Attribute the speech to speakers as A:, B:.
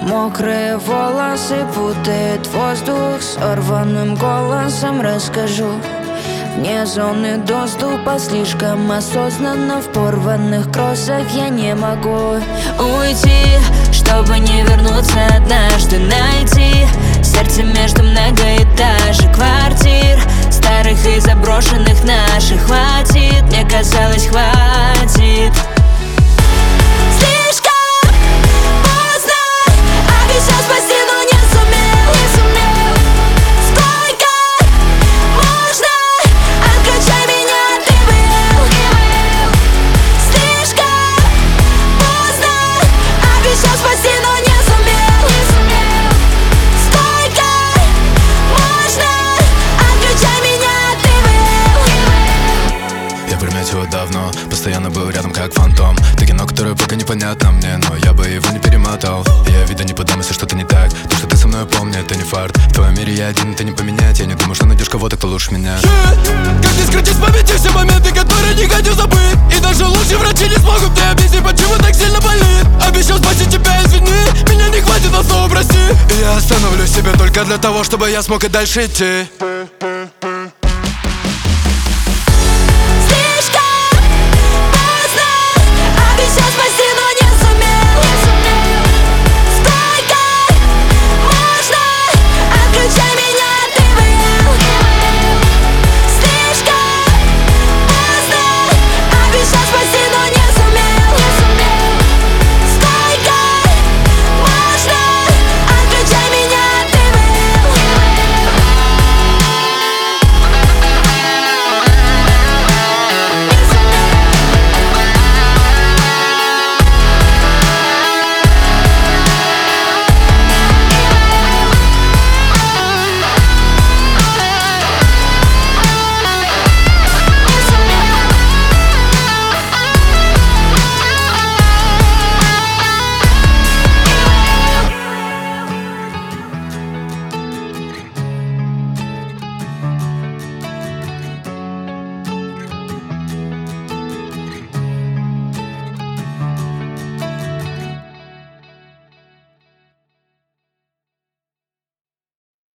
A: Мокрые волосы путает воздух. Сорванным голосом расскажу. Вне зоны доступа, слишком осознанно. В порванных кроссах я не могу уйти, чтобы не вернуться однажды. Найти сердце между многоэтажек квартир, старых и заброшенных наших. Хватит, мне казалось, хватит.
B: Давно, постоянно был рядом как фантом. Ты кино, которое пока непонятно мне, но я бы его не перемотал. Я вида не подам, если что-то не так. То, что ты со мной, помни, это не фарт. В твоем мире я один, это не поменять. Я не думаю, что найдешь кого-то, кто лучше меня.
C: Как не скрыть из памяти все моменты, которые не хочу забыть. И даже лучшие врачи не смогут мне объяснить, почему так сильно болит. Обещал спасти тебя, извини, меня не хватит, но снова прости. И я остановлю себя только для того, чтобы я смог и дальше идти.